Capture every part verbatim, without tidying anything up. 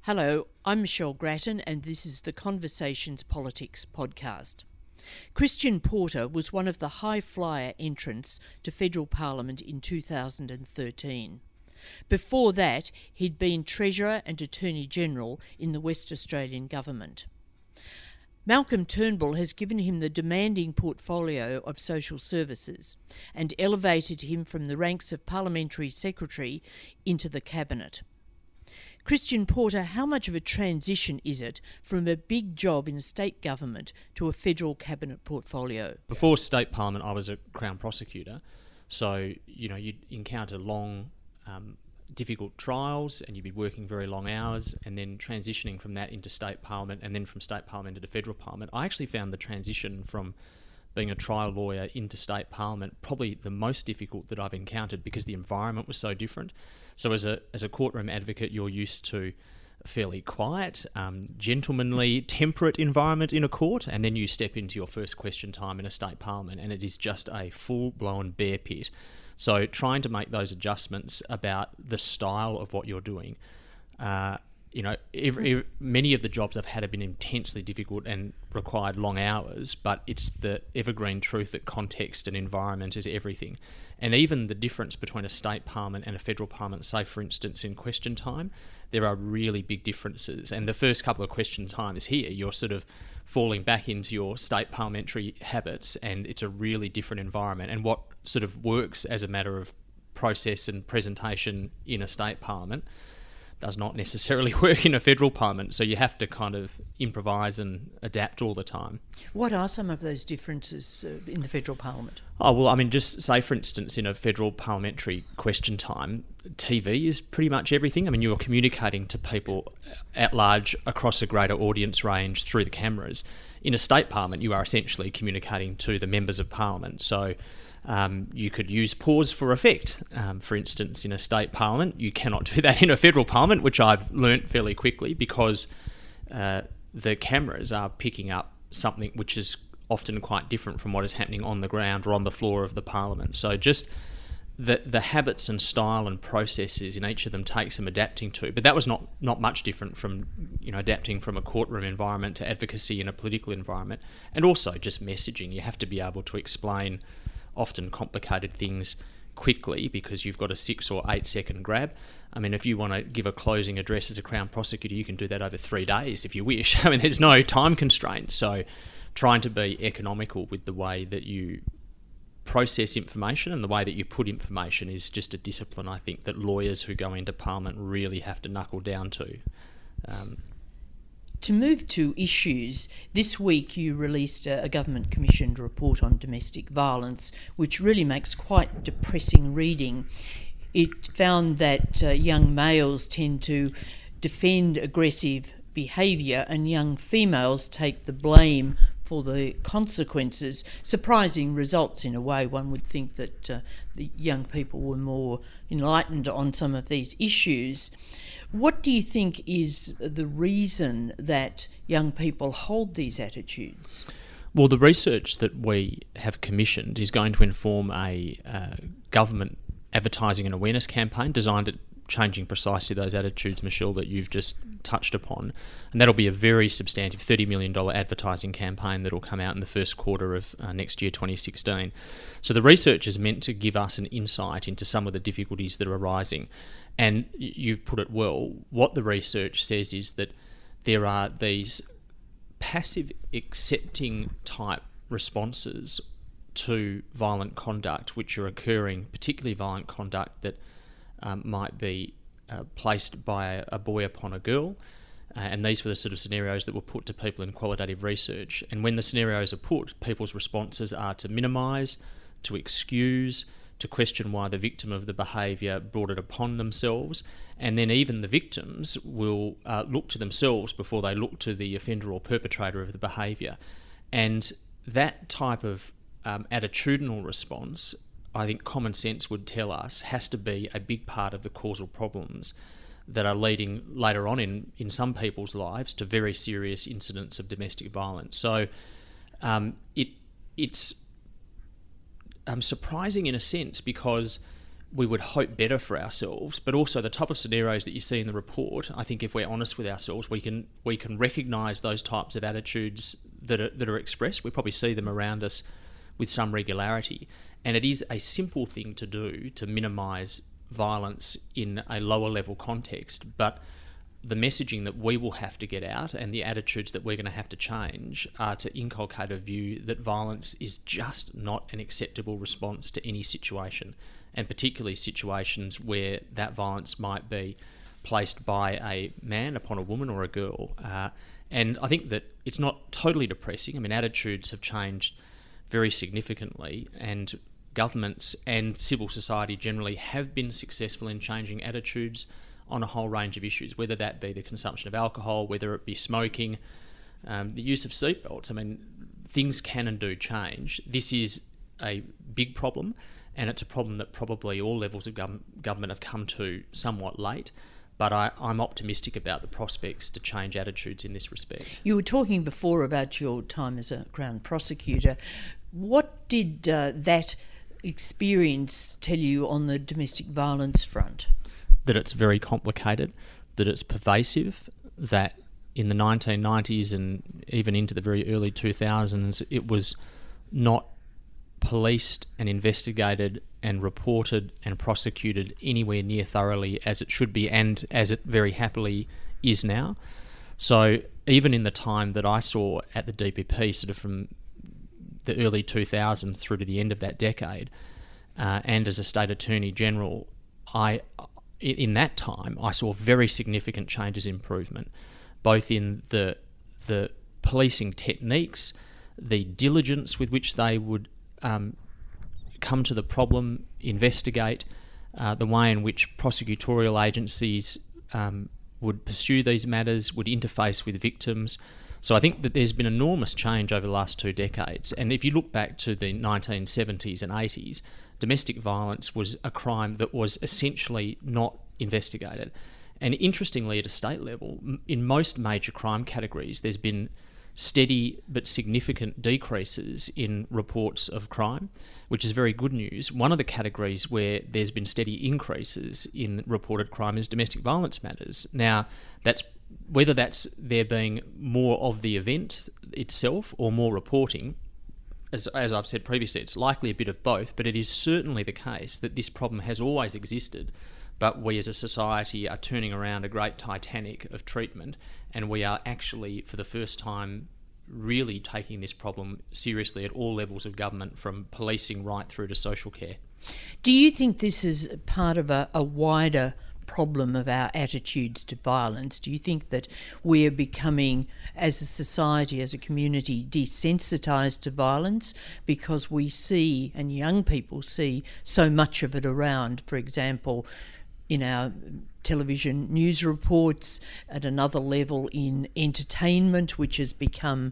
Hello, I'm Michelle Grattan and this is the Conversations Politics podcast. Christian Porter was one of the high-flyer entrants to federal parliament in two thousand thirteen. Before that, he'd been Treasurer and Attorney-General in the West Australian government. Malcolm Turnbull has given him the demanding portfolio of social services and elevated him from the ranks of Parliamentary Secretary into the Cabinet. Christian Porter, how much of a transition is it from a big job in a state government to a federal cabinet portfolio? Before state parliament, I was a Crown prosecutor, so you know you'd encounter long, um, difficult trials, and you'd be working very long hours, and then transitioning from that into state parliament, and then from state parliament into federal parliament. I actually found the transition from being a trial lawyer into state parliament probably the most difficult that I've encountered because the environment was so different. So as a as a courtroom advocate, you're used to a fairly quiet, um, gentlemanly, temperate environment in a court, and then you step into your first question time in a state parliament, and it is just a full-blown bear pit. So trying to make those adjustments about the style of what you're doing, uh, you know, every, every, many of the jobs I've had have been intensely difficult and required long hours, but it's the evergreen truth that context and environment is everything. And even the difference between a state parliament and a federal parliament, say for instance in question time, there are really big differences. And the first couple of question times here, you're sort of falling back into your state parliamentary habits, and it's a really different environment. And what sort of works as a matter of process and presentation in a state parliament does not necessarily work in a federal parliament, so you have to kind of improvise and adapt all the time. What are some of those differences uh, in the federal parliament? Oh, well, I mean, just say, for instance, in a federal parliamentary question time, T V is pretty much everything. I mean, you're communicating to people at large across a greater audience range through the cameras. In a state parliament, you are essentially communicating to the members of parliament, so Um, you could use pause for effect. Um, for instance, in a state parliament, you cannot do that in a federal parliament, which I've learnt fairly quickly because uh, the cameras are picking up something which is often quite different from what is happening on the ground or on the floor of the parliament. So just the the habits and style and processes in each of them take some adapting to. But that was not, not much different from, you know, adapting from a courtroom environment to advocacy in a political environment. And also just messaging. You have to be able to explain often complicated things quickly because you've got a six or eight second grab. I mean, if you want to give a closing address as a Crown prosecutor, you can do that over three days if you wish. I mean, there's no time constraint. So trying to be economical with the way that you process information and the way that you put information is just a discipline, I think, that lawyers who go into Parliament really have to knuckle down to. Um, To move to issues, this week you released a, a government-commissioned report on domestic violence, which really makes quite depressing reading. It found that uh, young males tend to defend aggressive behaviour and young females take the blame for the consequences. Surprising results in a way. One would think that uh, the young people were more enlightened on some of these issues. What do you think is the reason that young people hold these attitudes? Well, the research that we have commissioned is going to inform a uh, government advertising and awareness campaign designed at changing precisely those attitudes, Michelle, that you've just touched upon. And that'll be a very substantive thirty million dollars advertising campaign that'll come out in the first quarter of uh, next year, twenty sixteen. So the research is meant to give us an insight into some of the difficulties that are arising. And you've put it well. What the research says is that there are these passive accepting type responses to violent conduct which are occurring, particularly violent conduct that um, might be uh, placed by a, a boy upon a girl. Uh, and these were the sort of scenarios that were put to people in qualitative research. And when the scenarios are put, people's responses are to minimise, to excuse, to question why the victim of the behaviour brought it upon themselves, and then even the victims will uh, look to themselves before they look to the offender or perpetrator of the behaviour. And that type of um, attitudinal response, I think common sense would tell us, has to be a big part of the causal problems that are leading later on in, in some people's lives to very serious incidents of domestic violence. So um, it it's um, surprising in a sense because we would hope better for ourselves, but also the type of scenarios that you see in the report. I think if we're honest with ourselves, we can we can recognise those types of attitudes that are, that are expressed. We probably see them around us with some regularity, and it is a simple thing to do to minimise violence in a lower level context, but the messaging that we will have to get out and the attitudes that we're going to have to change are to inculcate a view that violence is just not an acceptable response to any situation, and particularly situations where that violence might be placed by a man upon a woman or a girl. Uh, and I think that it's not totally depressing. I mean, attitudes have changed very significantly, and governments and civil society generally have been successful in changing attitudes on a whole range of issues, whether that be the consumption of alcohol, whether it be smoking, um, the use of seatbelts. I mean, things can and do change. This is a big problem, and it's a problem that probably all levels of gov- government have come to somewhat late. But I, I'm optimistic about the prospects to change attitudes in this respect. You were talking before about your time as a Crown prosecutor. What did uh, that experience tell you on the domestic violence front? That it's very complicated, that it's pervasive, that in the nineteen nineties and even into the very early two thousands, it was not policed and investigated and reported and prosecuted anywhere near thoroughly as it should be, and as it very happily is now. So even in the time that I saw at the D P P, sort of from the early two thousands through to the end of that decade, uh, and as a State Attorney General, I... in that time, I saw very significant changes in improvement, both in the the policing techniques, the diligence with which they would um, come to the problem, investigate, uh, the way in which prosecutorial agencies um, would pursue these matters, would interface with victims. So I think that there's been enormous change over the last two decades. And if you look back to the nineteen seventies and eighties, domestic violence was a crime that was essentially not investigated. And interestingly, at a state level, in most major crime categories, there's been steady but significant decreases in reports of crime, which is very good news. One of the categories where there's been steady increases in reported crime is domestic violence matters. Now, that's whether that's there being more of the event itself or more reporting, As, as I've said previously, it's likely a bit of both, but it is certainly the case that this problem has always existed, but we as a society are turning around a great Titanic of treatment, and we are actually, for the first time, really taking this problem seriously at all levels of government, from policing right through to social care. Do you think this is part of a, a wider problem of our attitudes to violence? Do you think that we're becoming, as a society, as a community, desensitised to violence because we see, and young people see, so much of it around? For example, in our television news reports, at another level in entertainment, which has become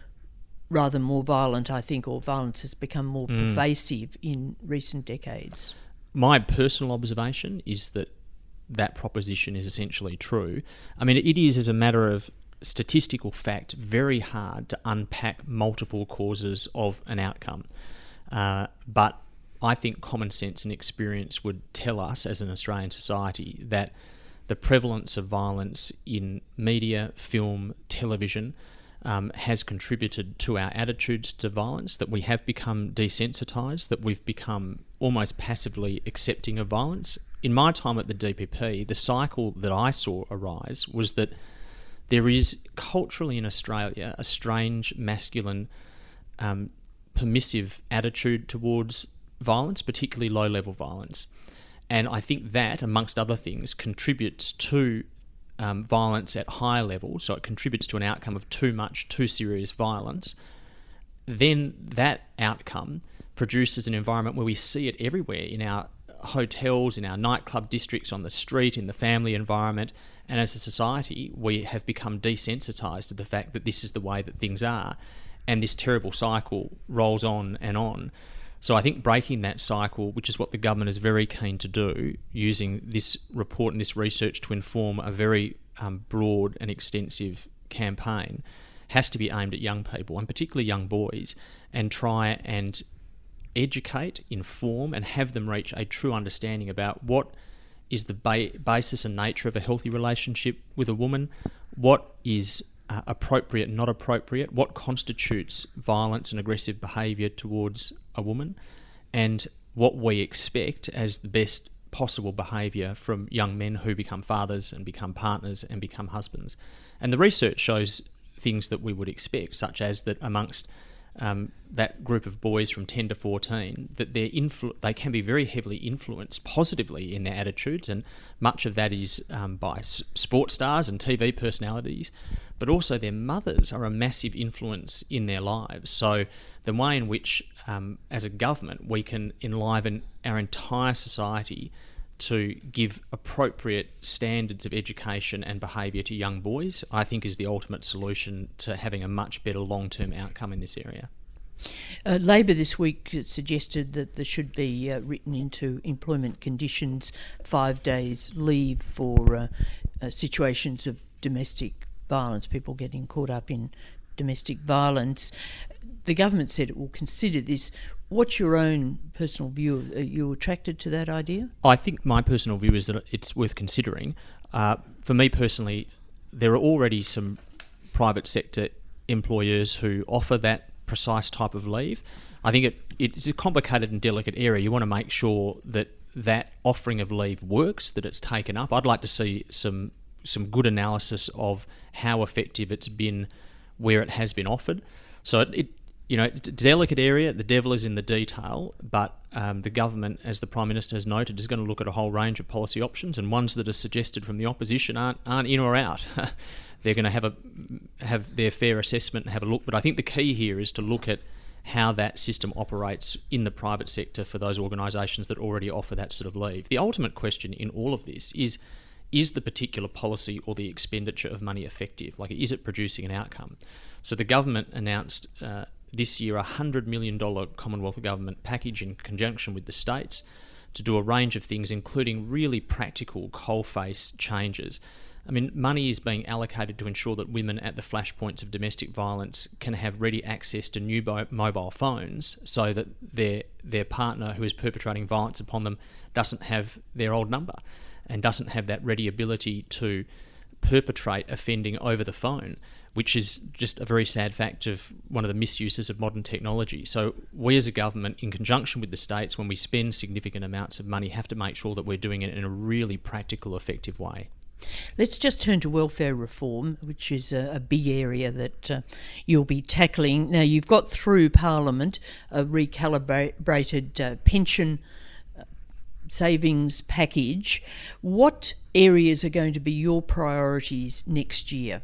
rather more violent, I think, or violence has become more mm. pervasive in recent decades. My personal observation is that that proposition is essentially true. I mean, it is, as a matter of statistical fact, very hard to unpack multiple causes of an outcome. Uh, but I think common sense and experience would tell us, as an Australian society, that the prevalence of violence in media, film, television um, has contributed to our attitudes to violence, that we have become desensitised, that we've become almost passively accepting of violence. In my time at the D P P, the cycle that I saw arise was that there is culturally in Australia a strange masculine um, permissive attitude towards violence, particularly low-level violence. And I think that, amongst other things, contributes to um, violence at higher levels, so it contributes to an outcome of too much, too serious violence. Then that outcome produces an environment where we see it everywhere, in our hotels, in our nightclub districts, on the street, in the family environment. And as a society, we have become desensitised to the fact that this is the way that things are, and this terrible cycle rolls on and on. So I think breaking that cycle, which is what the government is very keen to do, using this report and this research to inform a very um, broad and extensive campaign, has to be aimed at young people, and particularly young boys, and try and educate, inform, and have them reach a true understanding about what is the ba- basis and nature of a healthy relationship with a woman, what is uh, appropriate and not appropriate, what constitutes violence and aggressive behaviour towards a woman, and what we expect as the best possible behaviour from young men who become fathers and become partners and become husbands. And the research shows things that we would expect, such as that amongst um, that group of boys from ten to fourteen, that they're influ- they can be very heavily influenced positively in their attitudes, and much of that is um, by s- sports stars and T V personalities, but also their mothers are a massive influence in their lives. So the way in which, um, as a government, we can enliven our entire society to give appropriate standards of education and behaviour to young boys, I think is the ultimate solution to having a much better long-term outcome in this area. Uh, Labor this week suggested that there should be uh, written into employment conditions five days leave for uh, uh, situations of domestic violence, people getting caught up in domestic violence. The government said it will consider this. What's your own personal view? Are you attracted to that idea? I think my personal view is that it's worth considering. Uh, for me personally, there are already some private sector employers who offer that precise type of leave. I think it, it's a complicated and delicate area. You want to make sure that that offering of leave works, that it's taken up. I'd like to see some some good analysis of how effective it's been where it has been offered. So it, it you know, it's a delicate area. The devil is in the detail, but um, the government, as the Prime Minister has noted, is going to look at a whole range of policy options, and ones that are suggested from the opposition aren't aren't in or out. They're going to have a have their fair assessment and have a look. But I think the key here is to look at how that system operates in the private sector for those organisations that already offer that sort of leave. The ultimate question in all of this is, is the particular policy or the expenditure of money effective? Like, is it producing an outcome? So the government announced uh, this year a one hundred million dollars Commonwealth Government package in conjunction with the states to do a range of things, including really practical coalface changes. I mean, money is being allocated to ensure that women at the flashpoints of domestic violence can have ready access to new bo- mobile phones, so that their their partner who is perpetrating violence upon them doesn't have their old number and doesn't have that ready ability to perpetrate offending over the phone, which is just a very sad fact of one of the misuses of modern technology. So we as a government, in conjunction with the states, when we spend significant amounts of money, have to make sure that we're doing it in a really practical, effective way. Let's just turn to welfare reform, which is a, a big area that uh, you'll be tackling. Now, you've got through Parliament a recalibrated uh, pension uh, savings package. What areas are going to be your priorities next year?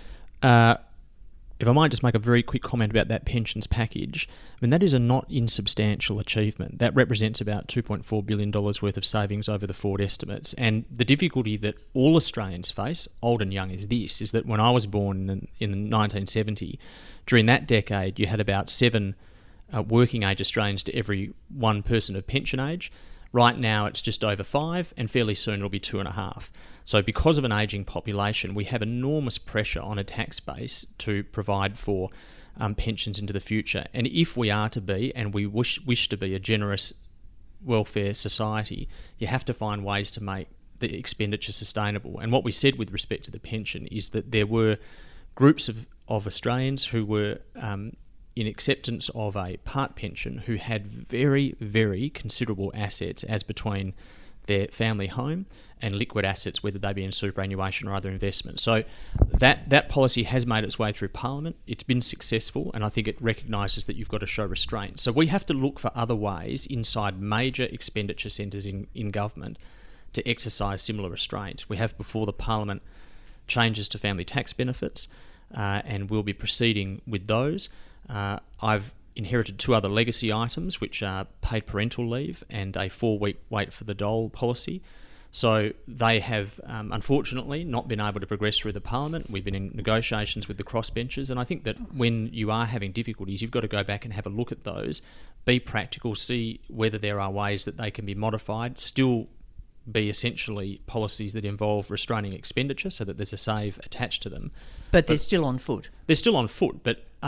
Uh, if I might just make a very quick comment about that pensions package, I mean, that is a not insubstantial achievement. That represents about two point four billion dollars worth of savings over the forward estimates. And the difficulty that all Australians face, old and young, is this, is that when I was born in, in nineteen seventy, during that decade, you had about seven uh, working age Australians to every one person of pension age. Right now, it's just over five, and fairly soon it'll be two and a half. So because of an ageing population, we have enormous pressure on a tax base to provide for um, pensions into the future. And if we are to be, and we wish, wish to be, a generous welfare society, you have to find ways to make the expenditure sustainable. And what we said with respect to the pension is that there were groups of, of Australians who were um, in acceptance of a part pension who had very, very considerable assets as between their family home and liquid assets, whether they be in superannuation or other investments. So that that policy has made its way through Parliament. It's been successful, and I think it recognises that you've got to show restraint. So we have to look for other ways inside major expenditure centres in, in government to exercise similar restraints. We have before the Parliament changes to family tax benefits, uh, and we'll be proceeding with those. Uh, I've inherited two other legacy items, which are paid parental leave and a four-week wait for the dole policy. So they have, um, unfortunately, not been able to progress through the Parliament. We've been in negotiations with the crossbenchers, and I think that when you are having difficulties, you've got to go back and have a look at those, be practical, see whether there are ways that they can be modified, still be essentially policies that involve restraining expenditure so that there's a save attached to them. But, but they're still on foot. They're still on foot, but um,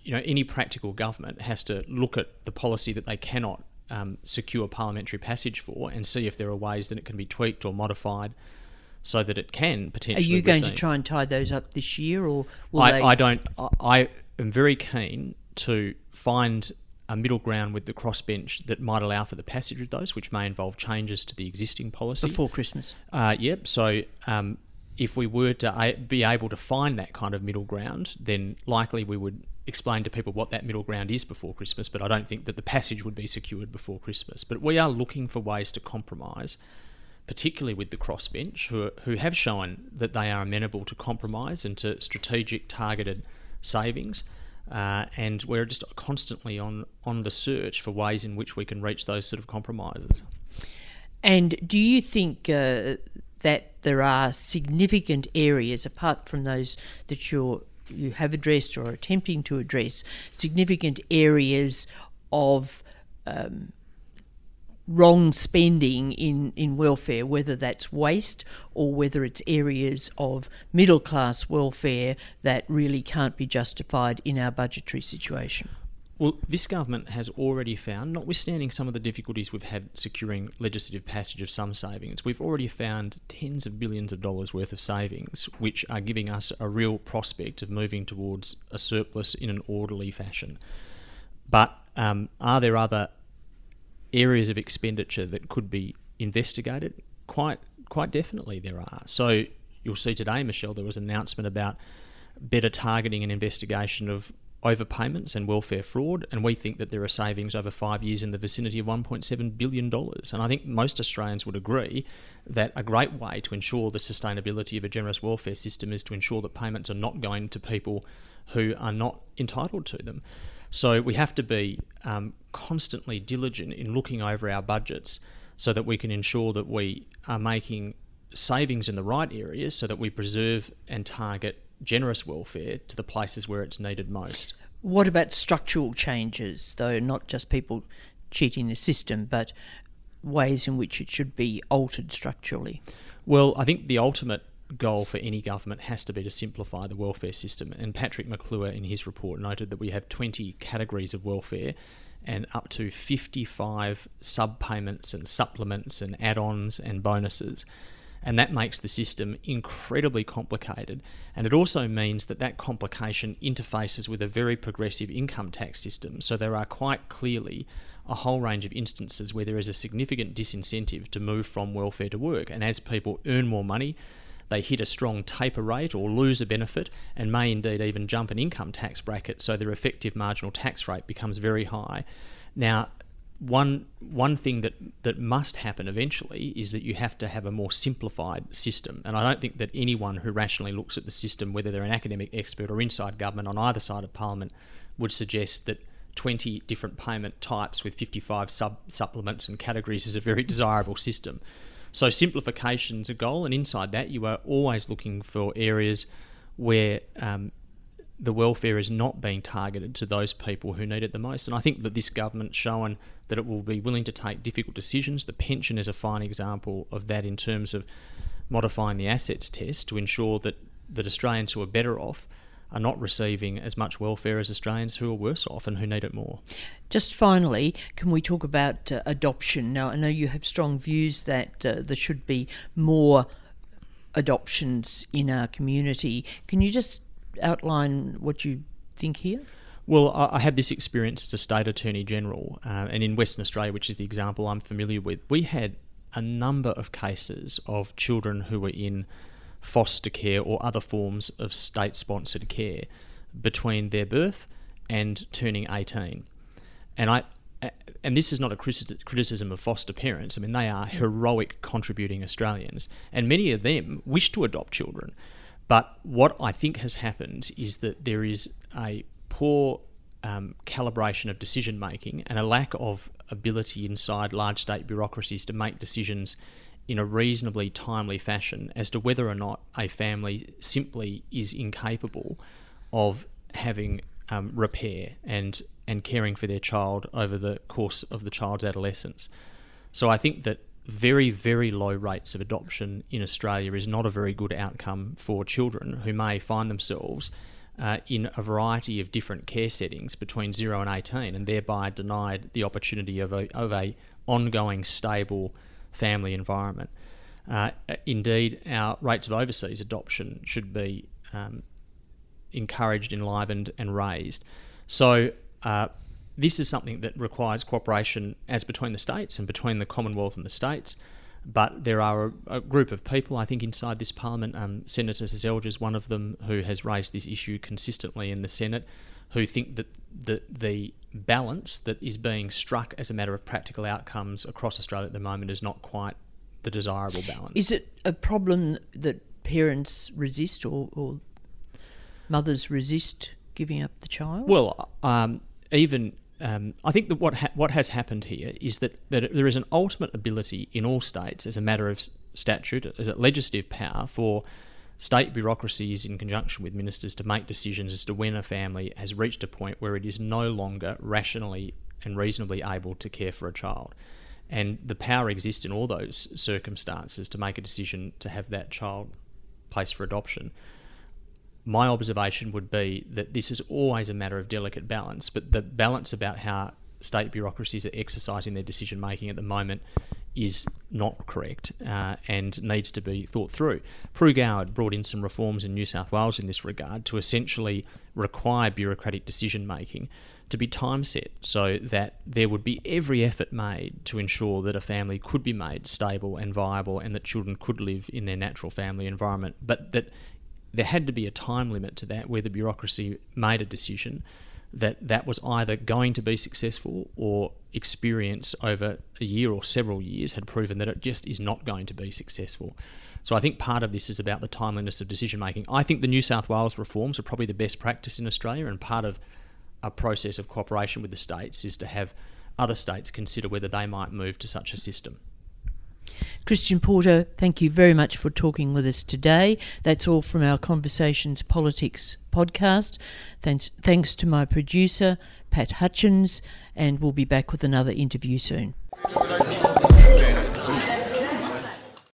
you know, any practical government has to look at the policy that they cannot um, secure parliamentary passage for and see if there are ways that it can be tweaked or modified so that it can potentially. Are you going receive. to try and tie those up this year, or will I, they? I don't. I, I am very keen to find a middle ground with the crossbench that might allow for the passage of those, which may involve changes to the existing policy before Christmas. Uh, yep. So um, if we were to a- be able to find that kind of middle ground, then likely we would explain to people what that middle ground is before Christmas. But I don't think that the passage would be secured before Christmas. But we are looking for ways to compromise, particularly with the crossbench, who who have shown that they are amenable to compromise and to strategic, targeted savings. Uh, and we're just constantly on, on the search for ways in which we can reach those sort of compromises. And do you think uh, that there are significant areas, apart from those that you're, you have addressed or are attempting to address, significant areas of um, wrong spending in, in welfare, whether that's waste or whether it's areas of middle-class welfare that really can't be justified in our budgetary situation? Well, this government has already found, notwithstanding some of the difficulties we've had securing legislative passage of some savings, we've already found tens of billions of dollars worth of savings, which are giving us a real prospect of moving towards a surplus in an orderly fashion. But um, are there other areas of expenditure that could be investigated? Quite quite definitely there are. So you'll see today, Michelle, there was an announcement about better targeting and investigation of overpayments and welfare fraud, and we think that there are savings over five years in the vicinity of one point seven billion dollars. And I think most Australians would agree that a great way to ensure the sustainability of a generous welfare system is to ensure that payments are not going to people who are not entitled to them. So we have to be um, constantly diligent in looking over our budgets so that we can ensure that we are making savings in the right areas so that we preserve and target generous welfare to the places where it's needed most. What about structural changes, though, not just people cheating the system, but ways in which it should be altered structurally? Well, I think the ultimate goal for any government has to be to simplify the welfare system. And Patrick McClure in his report noted that we have twenty categories of welfare and up to fifty-five sub-payments and supplements and add-ons and bonuses. And that makes the system incredibly complicated. And it also means that that complication interfaces with a very progressive income tax system. So there are quite clearly a whole range of instances where there is a significant disincentive to move from welfare to work. And as people earn more money, they hit a strong taper rate or lose a benefit and may indeed even jump an income tax bracket, so their effective marginal tax rate becomes very high. Now, one one thing that, that must happen eventually is that you have to have a more simplified system. And I don't think that anyone who rationally looks at the system, whether they're an academic expert or inside government on either side of Parliament, would suggest that twenty different payment types with fifty-five sub supplements and categories is a very desirable system. So simplification's a goal, and inside that you are always looking for areas where um, the welfare is not being targeted to those people who need it the most. And I think that this government's shown that it will be willing to take difficult decisions. The pension is a fine example of that in terms of modifying the assets test to ensure that, that Australians who are better off are not receiving as much welfare as Australians who are worse off and who need it more. Just finally, can we talk about uh, adoption? Now, I know you have strong views that uh, there should be more adoptions in our community. Can you just outline what you think here? Well, I had this experience as a State Attorney General, uh, and in Western Australia, which is the example I'm familiar with, we had a number of cases of children who were in foster care or other forms of state-sponsored care between their birth and turning eighteen. And I, and this is not a criticism of foster parents. I mean, they are heroic contributing Australians, and many of them wish to adopt children. But what I think has happened is that there is a poor um, calibration of decision making and a lack of ability inside large state bureaucracies to make decisions in a reasonably timely fashion as to whether or not a family simply is incapable of having um, repair and and caring for their child over the course of the child's adolescence. So I think that very, very low rates of adoption in Australia is not a very good outcome for children who may find themselves uh, in a variety of different care settings between zero and eighteen, and thereby denied the opportunity of a, of a ongoing, stable family environment. Uh, indeed, our rates of overseas adoption should be um, encouraged, enlivened and raised. So uh, this is something that requires cooperation as between the states and between the Commonwealth and the states. But there are a, a group of people, I think, inside this parliament, um, Senator Seselja is one of them, who has raised this issue consistently in the Senate, who think that the, the balance that is being struck as a matter of practical outcomes across Australia at the moment is not quite the desirable balance. Is it a problem that parents resist or, or mothers resist giving up the child? Well, um, even um, I think that what ha- what has happened here is that, that there is an ultimate ability in all states, as a matter of statute, as a legislative power, for state bureaucracies in conjunction with ministers to make decisions as to when a family has reached a point where it is no longer rationally and reasonably able to care for a child. And the power exists in all those circumstances to make a decision to have that child placed for adoption. My observation would be that this is always a matter of delicate balance, but the balance about how state bureaucracies are exercising their decision-making at the moment is not correct uh, and needs to be thought through. Prue Goward brought in some reforms in New South Wales in this regard to essentially require bureaucratic decision-making to be time set so that there would be every effort made to ensure that a family could be made stable and viable and that children could live in their natural family environment, but that there had to be a time limit to that where the bureaucracy made a decision that that was either going to be successful or experience over a year or several years had proven that it just is not going to be successful. So I think part of this is about the timeliness of decision making. I think the New South Wales reforms are probably the best practice in Australia, and part of a process of cooperation with the states is to have other states consider whether they might move to such a system. Christian Porter, thank you very much for talking with us today. That's all from our Conversations Politics podcast. Thanks, thanks to my producer, Pat Hutchins, and we'll be back with another interview soon.